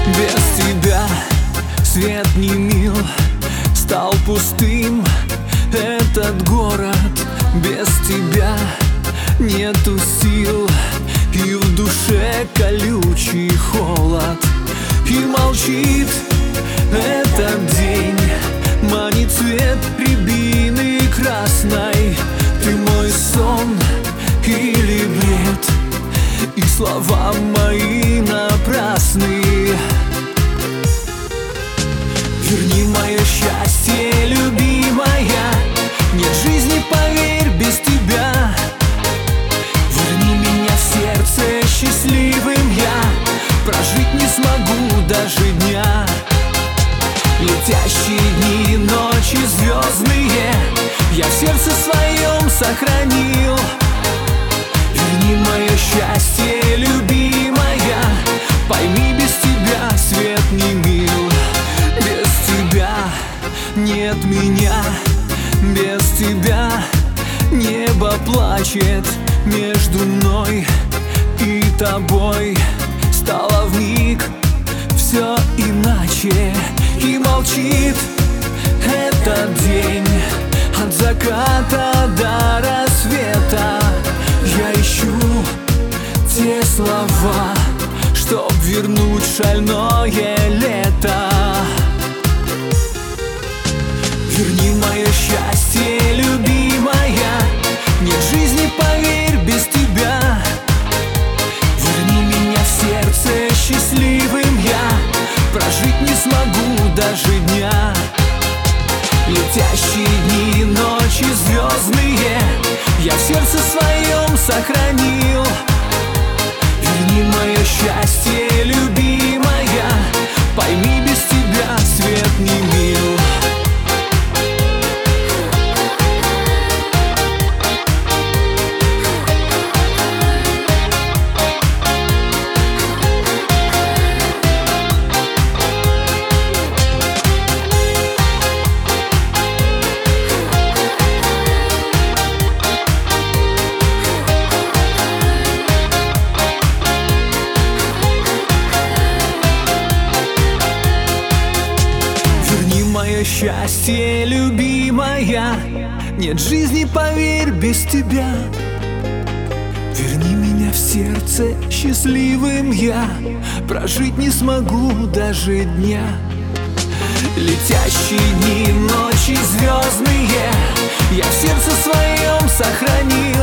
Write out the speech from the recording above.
Без тебя свет не мил, стал пустым этот город. Без тебя нету сил, и в душе колючий холод. И молчит этот день, манит цвет рябины красной. Ты мой сон или бред, и слова мои напрасны. Верни мое счастье, любимая, нет жизни, поверь, без тебя. Верни меня в сердце счастливым я, прожить не смогу даже дня. Летящие дни, ночи звездные я в сердце своем сохранил. Верни мое счастье, любимая, пойми, без тебя свет не мил. Без тебя нет меня, без тебя небо плачет. Между мной и тобой стало вмиг все иначе. И молчит этот день от заката до рассвета. Я ищу те слова, чтоб вернуть шальное лето. Верни мое счастье, любимая, нет жизни, поверь, без тебя. Верни меня в сердце счастливым я, прожить не смогу даже дня. Летящие дни, ночи звездные я в сердце своем сохранил. Верни мое счастье, любимая, пойми, без тебя свет не мил. Мое счастье, любимая, нет жизни, поверь, без тебя. Верни меня в сердце счастливым я, прожить не смогу даже дня. Летящие дни, ночи звездные я в сердце своем сохранил.